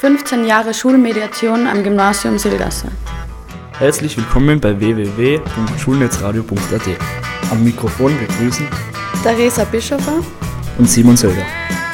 15 Jahre Schulmediation am Gymnasium Silgasse. Herzlich willkommen bei www.schulnetzradio.at. Am Mikrofon begrüßen Theresa Bischofer und Simon Söder.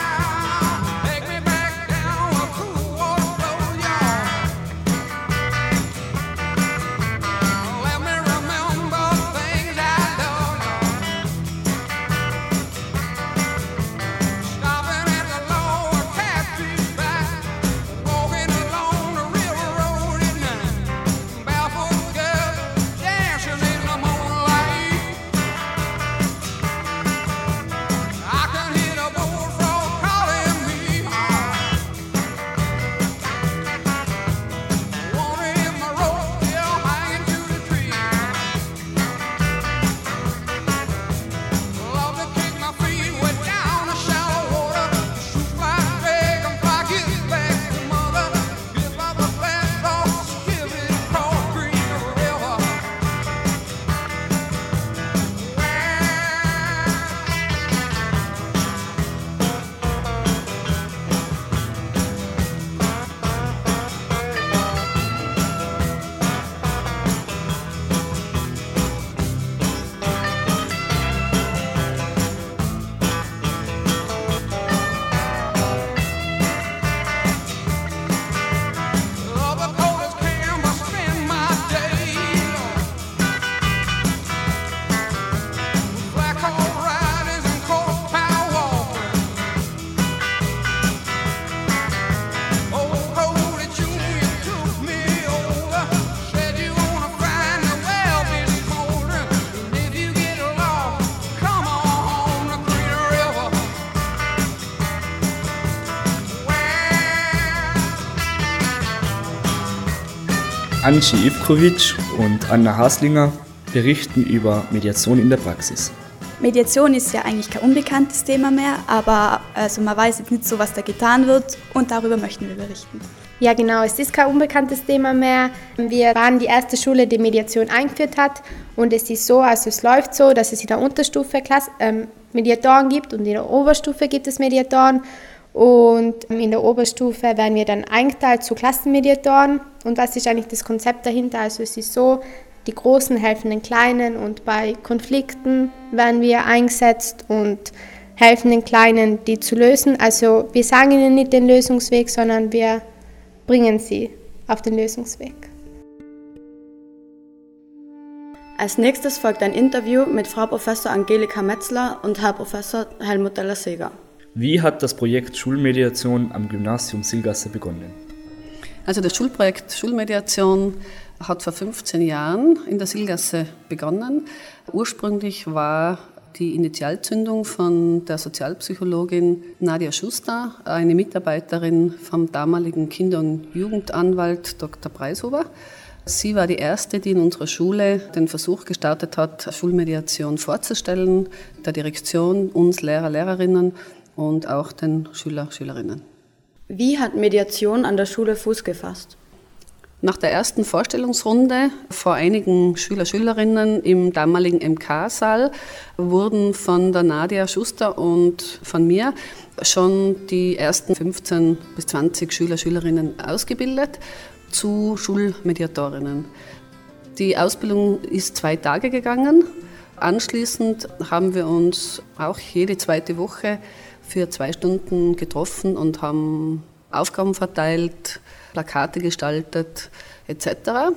Angie Ivkovic und Anna Haslinger berichten über Mediation in der Praxis. Mediation ist ja eigentlich kein unbekanntes Thema mehr, aber man weiß jetzt nicht so, was da getan wird und darüber möchten wir berichten. Ja genau, es ist kein unbekanntes Thema mehr. Wir waren die erste Schule, die Mediation eingeführt hat und es ist so, also es läuft so, dass es in der Unterstufe Mediatoren gibt und in der Oberstufe gibt es Mediatoren. Und in der Oberstufe werden wir dann eingeteilt zu Klassenmediatoren. Und was ist eigentlich das Konzept dahinter? Also es ist so, die Großen helfen den Kleinen und bei Konflikten werden wir eingesetzt und helfen den Kleinen, die zu lösen. Also wir sagen ihnen nicht den Lösungsweg, sondern wir bringen sie auf den Lösungsweg. Als nächstes folgt ein Interview mit Frau Professor Angelika Metzler und Herr Professor Helmut Deller-Seeger. Wie hat das Projekt Schulmediation am Gymnasium Silgasse begonnen? Also das Schulprojekt Schulmediation hat vor 15 Jahren in der Silgasse begonnen. Ursprünglich war die Initialzündung von der Sozialpsychologin Nadia Schuster, eine Mitarbeiterin vom damaligen Kinder- und Jugendanwalt Dr. Preishuber. Sie war die erste, die in unserer Schule den Versuch gestartet hat, Schulmediation vorzustellen, der Direktion, uns Lehrer, Lehrerinnen und auch den Schüler, Schülerinnen. Wie hat Mediation an der Schule Fuß gefasst? Nach der ersten Vorstellungsrunde vor einigen Schüler, Schülerinnen im damaligen MK-Saal wurden von der Nadia Schuster und von mir schon die ersten 15 bis 20 Schüler, Schülerinnen ausgebildet zu Schulmediatorinnen. Die Ausbildung ist 2 Tage gegangen. Anschließend haben wir uns auch jede zweite Woche für 2 Stunden getroffen und haben Aufgaben verteilt, Plakate gestaltet etc.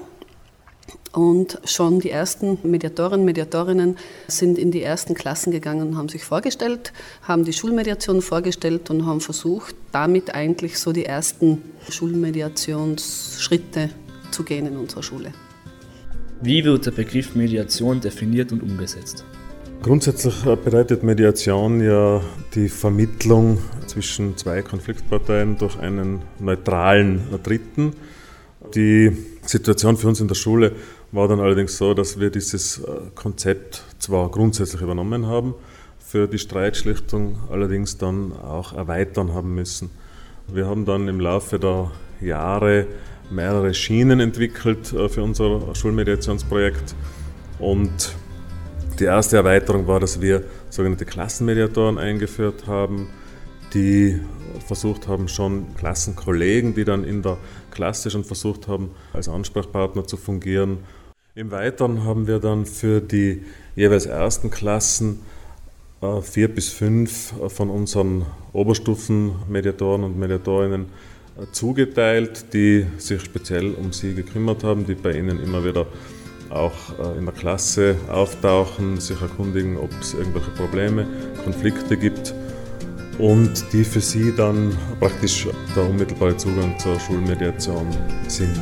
Und schon die ersten Mediatorinnen sind in die ersten Klassen gegangen und haben sich vorgestellt, haben die Schulmediation vorgestellt und haben versucht, damit eigentlich so die ersten Schulmediationsschritte zu gehen in unserer Schule. Wie wird der Begriff Mediation definiert und umgesetzt? Grundsätzlich bedeutet Mediation ja die Vermittlung zwischen 2 Konfliktparteien durch einen neutralen Dritten. Die Situation für uns in der Schule war dann allerdings so, dass wir dieses Konzept zwar grundsätzlich übernommen haben, für die Streitschlichtung allerdings dann auch erweitern haben müssen. Wir haben dann im Laufe der Jahre mehrere Schienen entwickelt für unser Schulmediationsprojekt und die erste Erweiterung war, dass wir sogenannte Klassenmediatoren eingeführt haben, die versucht haben, schon Klassenkollegen, die dann in der Klasse schon versucht haben, als Ansprechpartner zu fungieren. Im Weiteren haben wir dann für die jeweils ersten Klassen 4 bis 5 von unseren Oberstufenmediatoren und Mediatorinnen zugeteilt, die sich speziell um sie gekümmert haben, die bei ihnen immer wieder auch in der Klasse auftauchen, sich erkundigen, ob es irgendwelche Probleme, Konflikte gibt und die für sie dann praktisch der unmittelbare Zugang zur Schulmediation sind.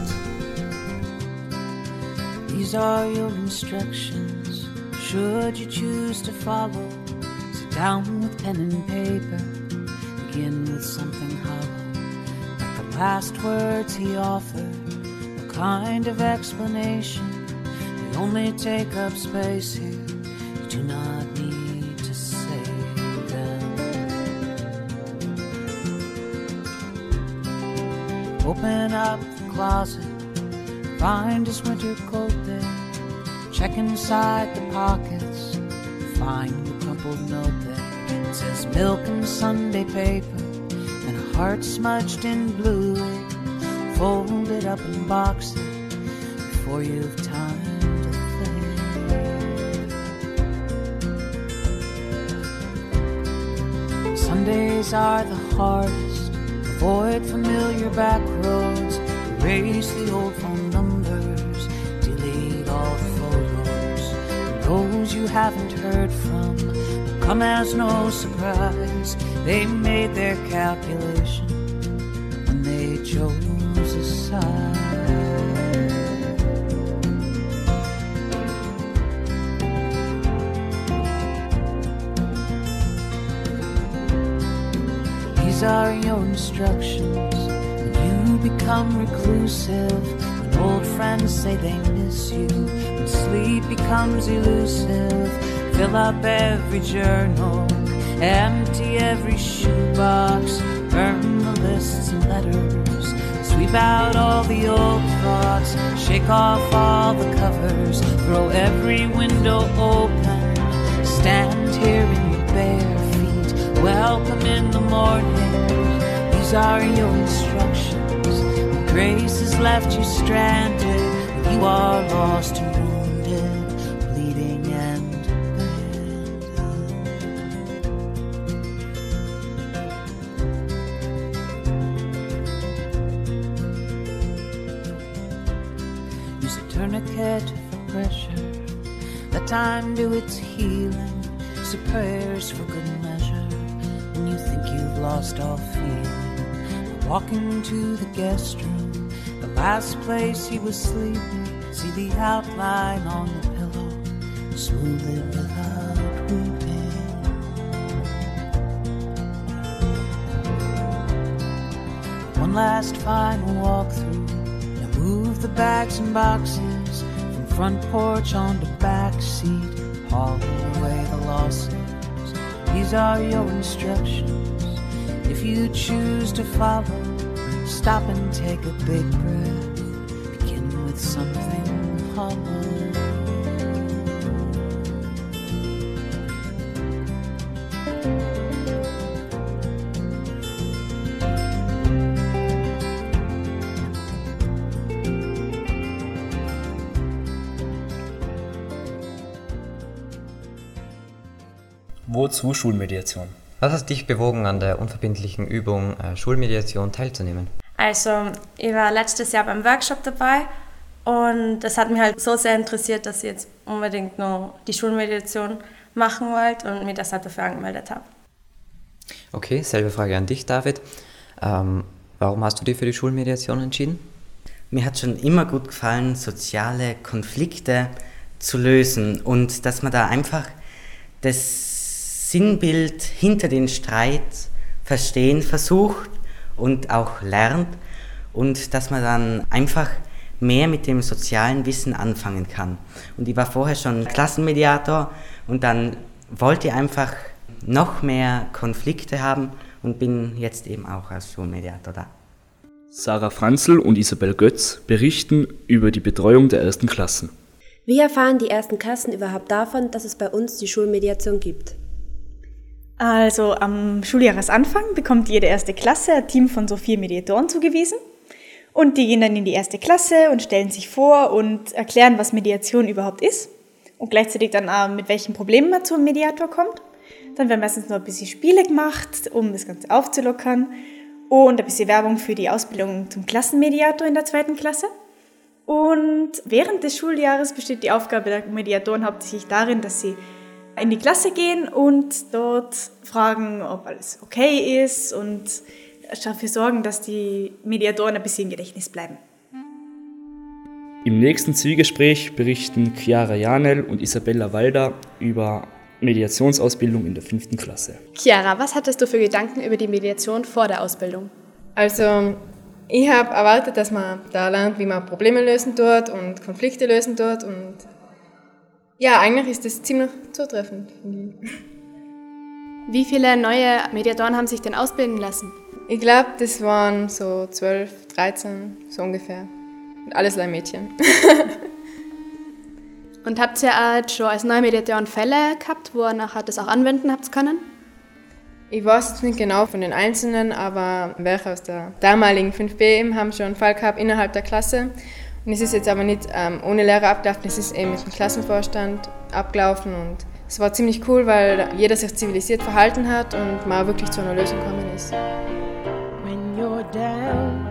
These are your instructions, should you choose to follow. Sit down with pen and paper, begin with something hollow. Like the last words he offered, a kind of explanation. They only take up space here, you do not need to say them. Open up the closet, find his winter coat there. Check inside the pockets, find the crumpled note there. It says milk and Sunday paper, and a heart smudged in blue. Fold it up and box it before you've time to think. Sundays are the hardest. Avoid familiar back roads. Erase the old phone numbers, delete all the photos. Those you haven't heard from will come as no surprise. They made their calculation when they chose a side. These are your instructions. You become reclusive when old friends say they miss you, when sleep becomes elusive. Fill up every journal, empty every shoebox, burn the lists and letters, sweep out all the old thoughts, shake off all the covers, throw every window open, stand here in your bare feet, welcome in the morning. These are your instructions. When grace has left you stranded, when you are lost and wounded, bleeding and abandoned. Use a tourniquet for pressure. Let time do its healing. Use prayers for good measure. When you think you've lost all feeling, walking to the guest room, the last place he was sleeping. See the outline on the pillow, smooth it without weeping. One last final walkthrough. Now move the bags and boxes from front porch onto back seat. Haul away the losses. These are your instructions. If you choose to follow, stop and take a big breath. Begin with something hollow. Wozu Schulmediation? Was hat dich bewogen, an der unverbindlichen Übung Schulmediation teilzunehmen? Also, ich war letztes Jahr beim Workshop dabei und das hat mich halt so sehr interessiert, dass ich jetzt unbedingt noch die Schulmediation machen wollte und mich deshalb dafür angemeldet habe. Okay, selbe Frage an dich, David. Warum hast du dich für die Schulmediation entschieden? Mir hat schon immer gut gefallen, soziale Konflikte zu lösen und dass man da einfach das Sinnbild hinter den Streit verstehen versucht und auch lernt und dass man dann einfach mehr mit dem sozialen Wissen anfangen kann. Und ich war vorher schon Klassenmediator und dann wollte ich einfach noch mehr Konflikte haben und bin jetzt eben auch als Schulmediator da. Sarah Franzl und Isabel Götz berichten über die Betreuung der ersten Klassen. Wie erfahren die ersten Klassen überhaupt davon, dass es bei uns die Schulmediation gibt? Also am Schuljahresanfang bekommt jede erste Klasse ein Team von so 4 Mediatoren zugewiesen. Und die gehen dann in die erste Klasse und stellen sich vor und erklären, was Mediation überhaupt ist. Und gleichzeitig dann auch, mit welchen Problemen man zum Mediator kommt. Dann werden meistens noch ein bisschen Spiele gemacht, um das Ganze aufzulockern. Und ein bisschen Werbung für die Ausbildung zum Klassenmediator in der 2. Klasse. Und während des Schuljahres besteht die Aufgabe der Mediatoren hauptsächlich darin, dass sie in die Klasse gehen und dort fragen, ob alles okay ist und dafür sorgen, dass die Mediatoren ein bisschen im Gedächtnis bleiben. Im nächsten Zwiegespräch berichten Chiara Janel und Isabella Walder über Mediationsausbildung in der 5. Klasse. Chiara, was hattest du für Gedanken über die Mediation vor der Ausbildung? Also, ich habe erwartet, dass man da lernt, wie man Probleme lösen tut und Konflikte lösen tut und ja, eigentlich ist das ziemlich zutreffend, finde ich. Wie viele neue Mediatoren haben sich denn ausbilden lassen? Ich glaube, das waren so 12, 13, so ungefähr. Und alles Mädchen. Und habt ihr jetzt schon als neue Mediatoren Fälle gehabt, wo ihr nachher das auch anwenden habt können? Ich weiß jetzt nicht genau von den Einzelnen, aber welche aus der damaligen 5b haben schon einen Fall gehabt innerhalb der Klasse. Und es ist jetzt aber nicht ohne Lehrer abgelaufen, es ist eben mit dem Klassenvorstand abgelaufen. Und es war ziemlich cool, weil jeder sich zivilisiert verhalten hat und man wirklich zu einer Lösung gekommen ist. When you're down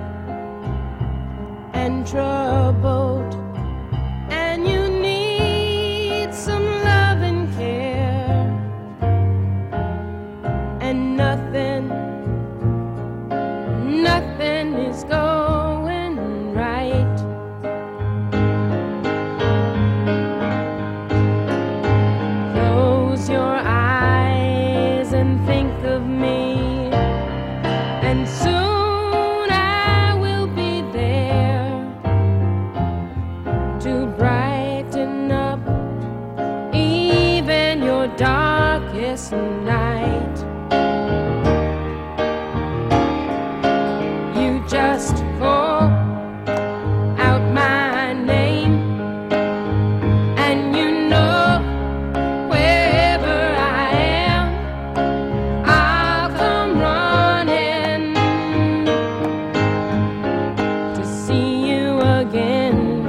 and troubled and you need some love and care and nothing is going right. Close your eyes and think of me, and soon I will be there to brighten up even your darkest night. You just call out my name, and you know wherever I am, I'll come running to see you again.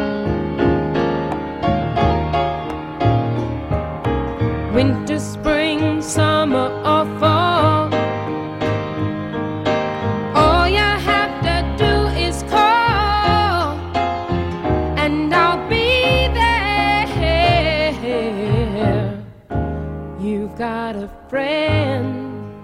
Winter, spring, summer or fall, all you have to do is call, and I'll be there. You've got a friend.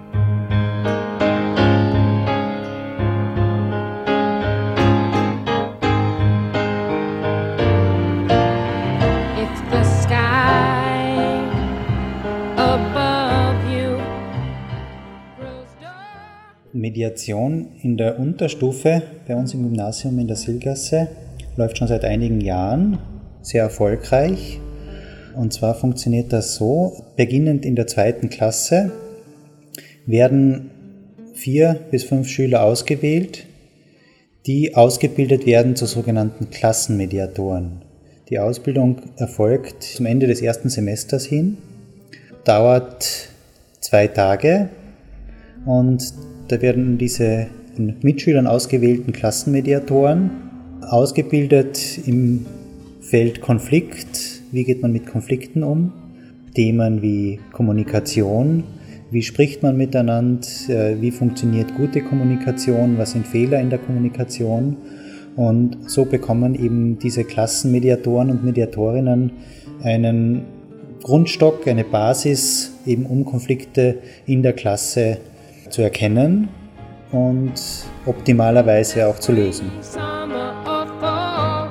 If the sky above you grows dark. Mediation in der Unterstufe bei uns im Gymnasium in der Sihlgasse läuft schon seit einigen Jahren, sehr erfolgreich. Und zwar funktioniert das so, beginnend in der 2. Klasse werden 4 bis 5 Schüler ausgewählt, die ausgebildet werden zu sogenannten Klassenmediatoren. Die Ausbildung erfolgt zum Ende des 1. Semesters hin, dauert 2 Tage und da werden diese von Mitschülern ausgewählten Klassenmediatoren ausgebildet im Feld Konflikt. Wie geht man mit Konflikten um? Themen wie Kommunikation, wie spricht man miteinander, wie funktioniert gute Kommunikation, was sind Fehler in der Kommunikation? Und so bekommen eben diese Klassenmediatoren und Mediatorinnen einen Grundstock, eine Basis, eben um Konflikte in der Klasse zu erkennen und optimalerweise auch zu lösen. Summer or fall,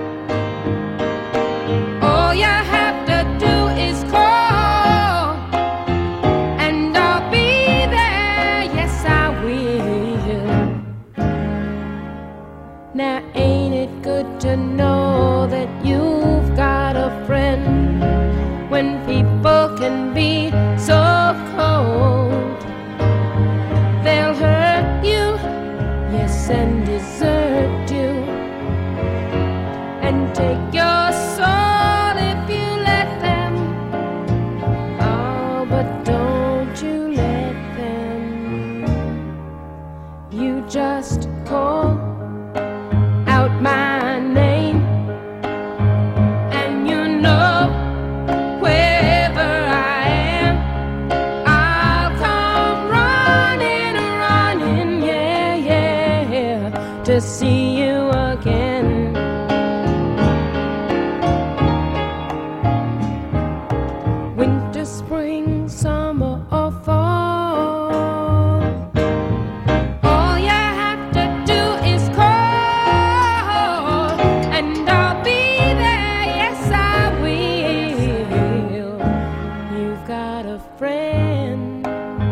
all you have to do is call, and I'll be there. Yes, I will. Now, ain't it good to know that you've got a friend when people can be so cold? They'll hurt you, yes, and desert you, and take your soul if you let them. Oh, but don't you to see you again. Winter, spring, summer or fall, all you have to do is call and I'll be there, yes I will. You've got a friend.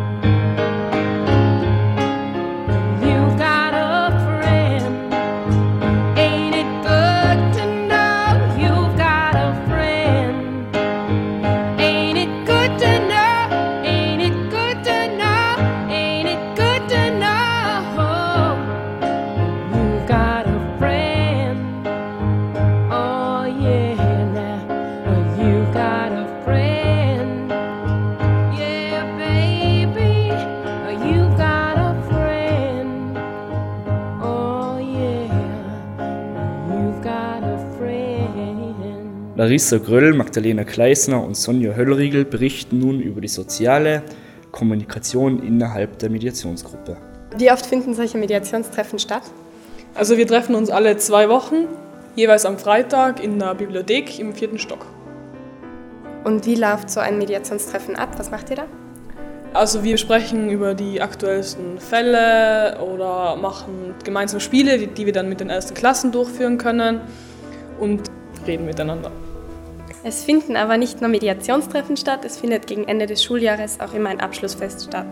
You've got a friend. Ain't it good to know you've got a friend? Ain't it good to know? Ain't it good to know? Ain't it good to know you've got a friend? Oh yeah, now you've got a friend. Yeah, baby, you've got a friend. Oh yeah, you've got a friend. Larissa Gröll, Magdalena Kleisner und Sonja Höllriegel berichten nun über die soziale Kommunikation innerhalb der Mediationsgruppe. Wie oft finden solche Mediationstreffen statt? Also wir treffen uns alle 2 Wochen, jeweils am Freitag in der Bibliothek im 4. Stock. Und wie läuft so ein Mediationstreffen ab? Was macht ihr da? Also wir sprechen über die aktuellsten Fälle oder machen gemeinsam Spiele, die wir dann mit den ersten Klassen durchführen können und reden miteinander. Es finden aber nicht nur Mediationstreffen statt, es findet gegen Ende des Schuljahres auch immer ein Abschlussfest statt.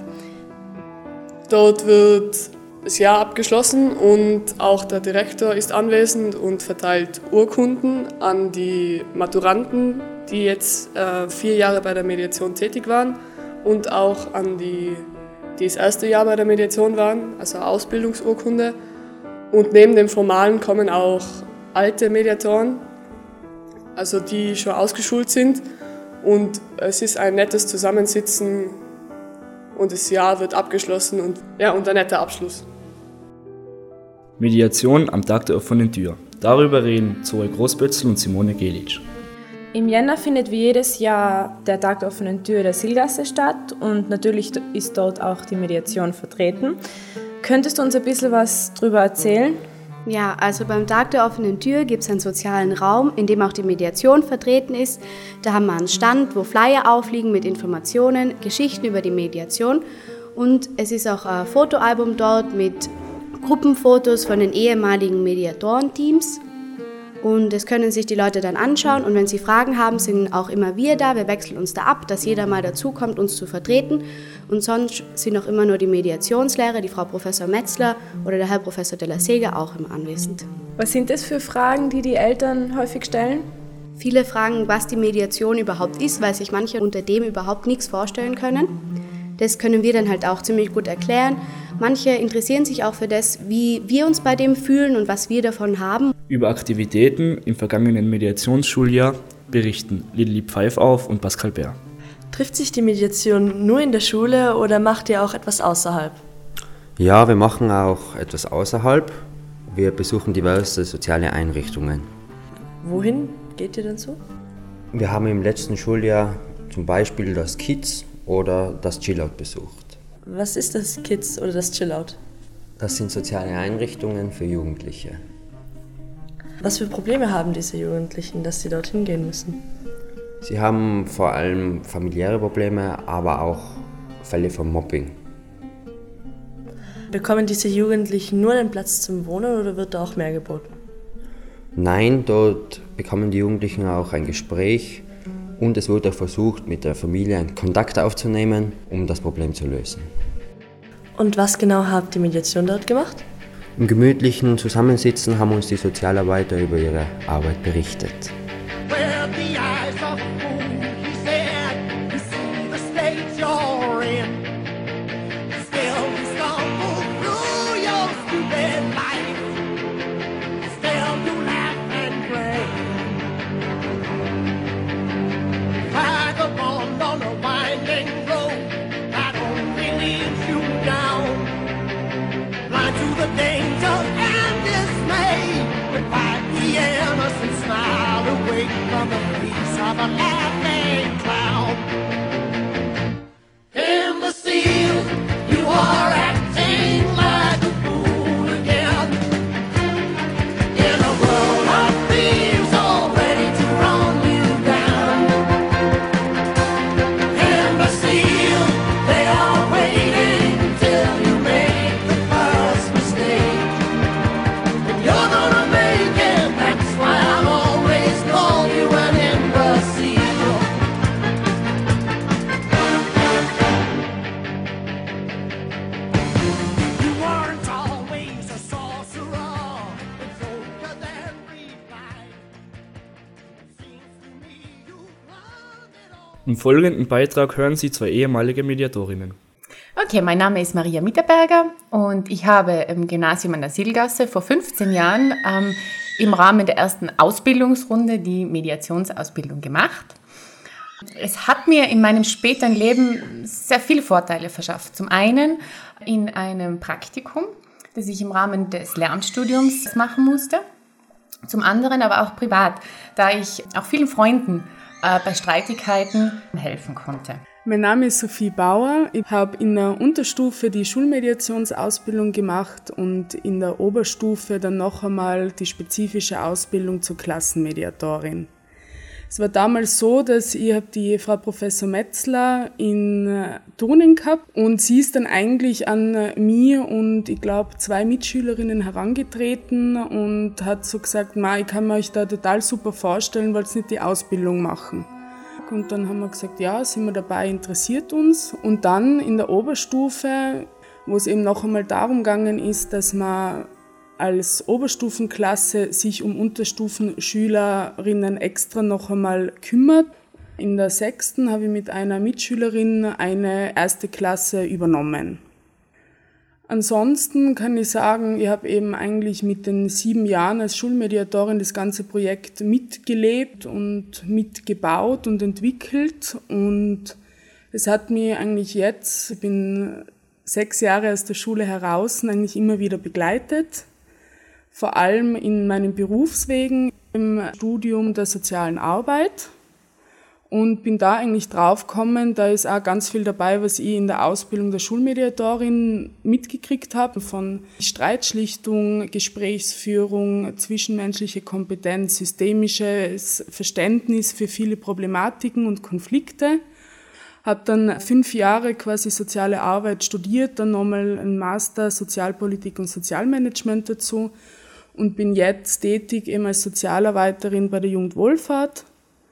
Dort wird das Jahr abgeschlossen und auch der Direktor ist anwesend und verteilt Urkunden an die Maturanten, die jetzt 4 Jahre bei der Mediation tätig waren und auch an die das erste Jahr bei der Mediation waren, also Ausbildungsurkunde. Und neben dem Formalen kommen auch alte Mediatoren, also die schon ausgeschult sind. Und es ist ein nettes Zusammensitzen und das Jahr wird abgeschlossen und ein netter Abschluss. Mediation am Tag der offenen Tür. Darüber reden Zoe Großbötzl und Simone Gelic. Im Jänner findet wie jedes Jahr der Tag der offenen Tür der Silgasse statt und natürlich ist dort auch die Mediation vertreten. Könntest du uns ein bisschen was darüber erzählen? Ja, also beim Tag der offenen Tür gibt es einen sozialen Raum, in dem auch die Mediation vertreten ist. Da haben wir einen Stand, wo Flyer aufliegen mit Informationen, Geschichten über die Mediation. Und es ist auch ein Fotoalbum dort mit Gruppenfotos von den ehemaligen Mediatorenteams. Und das können sich die Leute dann anschauen. Und wenn sie Fragen haben, sind auch immer wir da. Wir wechseln uns da ab, dass jeder mal dazukommt, uns zu vertreten. Und sonst sind auch immer nur die Mediationslehrer, die Frau Professor Metzler oder der Herr Professor de la Sega auch immer anwesend. Was sind das für Fragen, die die Eltern häufig stellen? Viele fragen, was die Mediation überhaupt ist, weil sich manche unter dem überhaupt nichts vorstellen können. Das können wir dann halt auch ziemlich gut erklären. Manche interessieren sich auch für das, wie wir uns bei dem fühlen und was wir davon haben. Über Aktivitäten im vergangenen Mediationsschuljahr berichten Lilly Pfeifauf und Pascal Bär. Trifft sich die Mediation nur in der Schule oder macht ihr auch etwas außerhalb? Ja, wir machen auch etwas außerhalb. Wir besuchen diverse soziale Einrichtungen. Wohin geht ihr denn so? Wir haben im letzten Schuljahr zum Beispiel das Kids oder das Chillout besucht. Was ist das Kids oder das Chillout? Das sind soziale Einrichtungen für Jugendliche. Was für Probleme haben diese Jugendlichen, dass sie dorthin gehen müssen? Sie haben vor allem familiäre Probleme, aber auch Fälle von Mobbing. Bekommen diese Jugendlichen nur einen Platz zum Wohnen oder wird da auch mehr geboten? Nein, dort bekommen die Jugendlichen auch ein Gespräch und es wurde auch versucht, mit der Familie einen Kontakt aufzunehmen, um das Problem zu lösen. Und was genau hat die Mediation dort gemacht? Im gemütlichen Zusammensitzen haben uns die Sozialarbeiter über ihre Arbeit berichtet. Danger and dismay, but fight the innocent smile. Im folgenden Beitrag hören Sie 2 ehemalige Mediatorinnen. Okay, mein Name ist Maria Mitterberger und ich habe im Gymnasium an der Silgasse vor 15 Jahren im Rahmen der ersten Ausbildungsrunde die Mediationsausbildung gemacht. Es hat mir in meinem späteren Leben sehr viele Vorteile verschafft. Zum einen in einem Praktikum, das ich im Rahmen des Lehramtsstudiums machen musste. Zum anderen aber auch privat, da ich auch vielen Freunden bei Streitigkeiten helfen konnte. Mein Name ist Sophie Bauer. Ich habe in der Unterstufe die Schulmediationsausbildung gemacht und in der Oberstufe dann noch einmal die spezifische Ausbildung zur Klassenmediatorin. Es war damals so, dass ich die Frau Professor Metzler in Turnen gehabt und sie ist dann eigentlich an mich und ich glaube 2 Mitschülerinnen herangetreten und hat so gesagt, ich kann mir euch da total super vorstellen, wollt ihr nicht die Ausbildung machen? Und dann haben wir gesagt, ja, sind wir dabei, interessiert uns. Und dann in der Oberstufe, wo es eben noch einmal darum gegangen ist, dass man als Oberstufenklasse sich um Unterstufenschülerinnen extra noch einmal kümmert. In der 6. habe ich mit einer Mitschülerin eine 1. Klasse übernommen. Ansonsten kann ich sagen, ich habe eben eigentlich mit den 7 Jahren als Schulmediatorin das ganze Projekt mitgelebt und mitgebaut und entwickelt. Und es hat mich eigentlich jetzt, ich bin 6 Jahre aus der Schule heraus, eigentlich immer wieder begleitet. Vor allem in meinen Berufswegen im Studium der sozialen Arbeit und bin da eigentlich draufgekommen, da ist auch ganz viel dabei, was ich in der Ausbildung der Schulmediatorin mitgekriegt habe, von Streitschlichtung, Gesprächsführung, zwischenmenschliche Kompetenz, systemisches Verständnis für viele Problematiken und Konflikte. Habe dann 5 Jahre quasi soziale Arbeit studiert, dann nochmal einen Master Sozialpolitik und Sozialmanagement dazu und bin jetzt tätig eben als Sozialarbeiterin bei der Jugendwohlfahrt.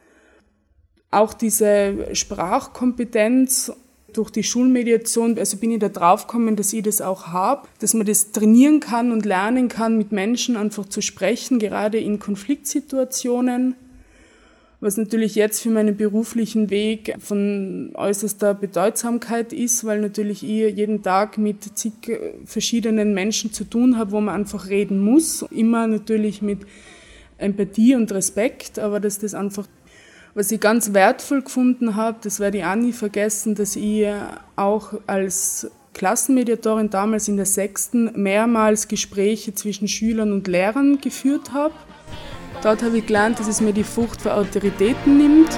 Auch diese Sprachkompetenz durch die Schulmediation, also bin ich da drauf gekommen, dass ich das auch habe, dass man das trainieren kann und lernen kann, mit Menschen einfach zu sprechen, gerade in Konfliktsituationen. Was natürlich jetzt für meinen beruflichen Weg von äußerster Bedeutsamkeit ist, weil natürlich ich jeden Tag mit zig verschiedenen Menschen zu tun habe, wo man einfach reden muss. Immer natürlich mit Empathie und Respekt, aber dass das einfach, was ich ganz wertvoll gefunden habe, das werde ich auch nie vergessen, dass ich auch als Klassenmediatorin damals in der 6. mehrmals Gespräche zwischen Schülern und Lehrern geführt habe. Dort habe ich gelernt, dass es mir die Furcht vor Autoritäten nimmt.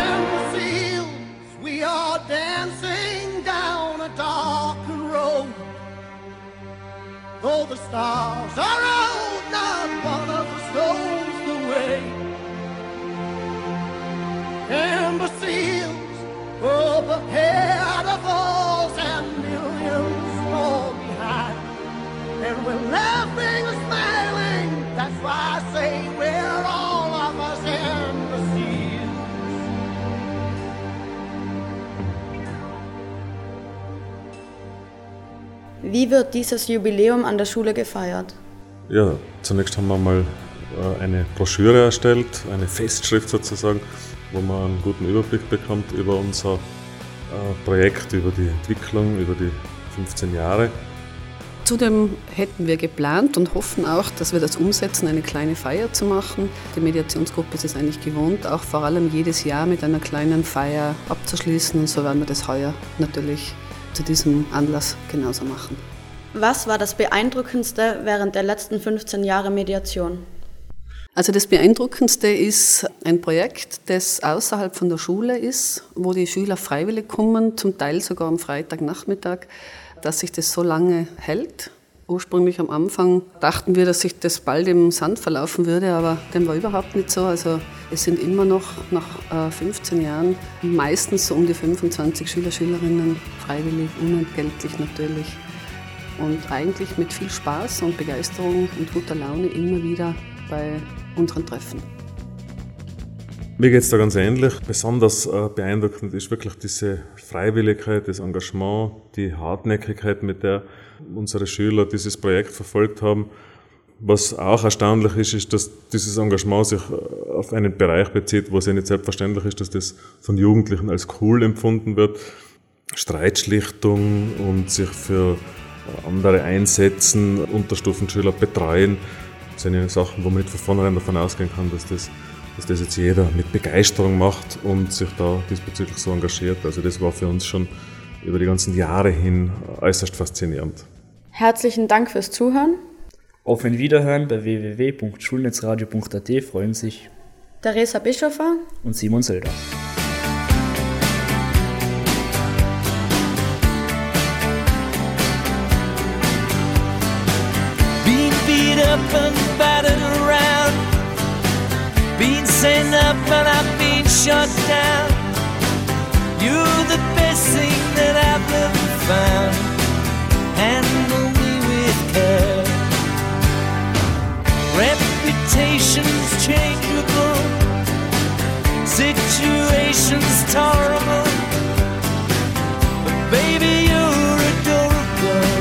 Wie wird dieses Jubiläum an der Schule gefeiert? Ja, zunächst haben wir mal eine Broschüre erstellt, eine Festschrift sozusagen, wo man einen guten Überblick bekommt über unser Projekt, über die Entwicklung, über die 15 Jahre. Zudem hätten wir geplant und hoffen auch, dass wir das umsetzen, eine kleine Feier zu machen. Die Mediationsgruppe ist es eigentlich gewohnt, auch vor allem jedes Jahr mit einer kleinen Feier abzuschließen. Und so werden wir das heuer natürlich zu diesem Anlass genauso machen. Was war das Beeindruckendste während der letzten 15 Jahre Mediation? Also das Beeindruckendste ist ein Projekt, das außerhalb von der Schule ist, wo die Schüler freiwillig kommen, zum Teil sogar am Freitagnachmittag, dass sich das so lange hält. Ursprünglich am Anfang dachten wir, dass sich das bald im Sand verlaufen würde, aber dem war überhaupt nicht so. Also es sind immer noch nach 15 Jahren meistens so um die 25 Schülerinnen freiwillig, unentgeltlich natürlich. Und eigentlich mit viel Spaß und Begeisterung und guter Laune immer wieder bei unseren Treffen. Mir geht es da ganz ähnlich. Besonders beeindruckend ist wirklich diese Freiwilligkeit, das Engagement, die Hartnäckigkeit, mit der unsere Schüler dieses Projekt verfolgt haben. Was auch erstaunlich ist, dass dieses Engagement sich auf einen Bereich bezieht, wo es ja nicht selbstverständlich ist, dass das von Jugendlichen als cool empfunden wird. Streitschlichtung und sich für andere einsetzen, Unterstufenschüler betreuen, das sind ja Sachen, wo man nicht von vornherein davon ausgehen kann, dass das jetzt jeder mit Begeisterung macht und sich da diesbezüglich so engagiert. Also das war für uns schon über die ganzen Jahre hin äußerst faszinierend. Herzlichen Dank fürs Zuhören. Auf ein Wiederhören bei www.schulnetzradio.at freuen sich Theresa Bischofer und Simon Sölder. Been beat up and battered around, been sent up and I've been shut down. You're the best thing that I've ever found. Handle me with care. Reputation's changeable, situation's tolerable, but baby you're adorable.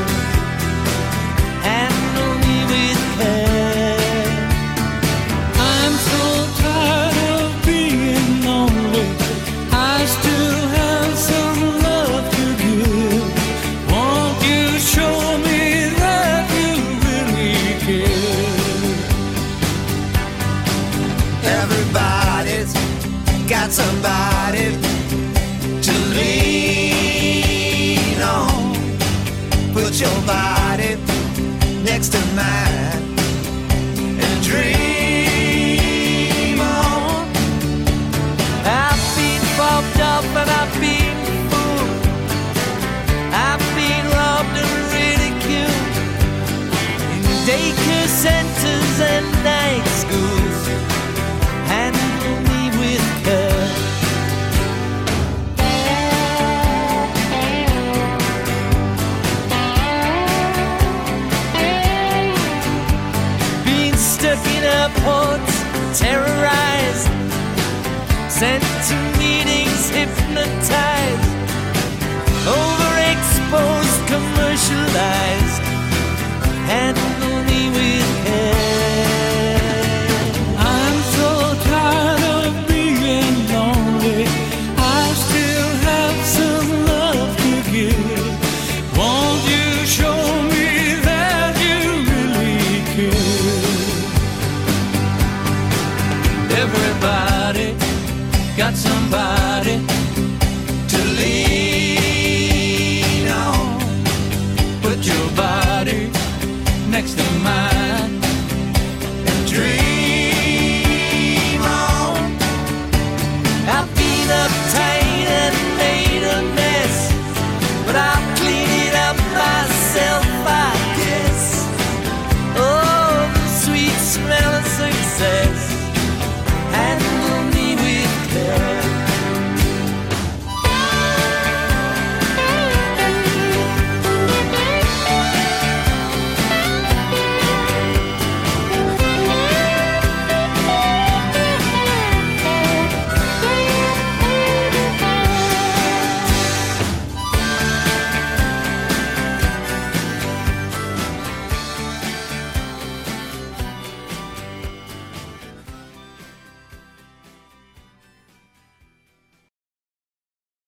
Handle me with care. I'm so tired of being lonely. I still have some love to give. Won't you show me that you really care? Everybody's got somebody to lean on. Put your body next to mine and dream on. I've been bobbed up and I've been fooled. I've been robbed and ridiculed in daycare centers and night schools. Handle me with care. Been stuck in airports, terrorized, sent to meetings, hypnotized, overexposed, commercialized, and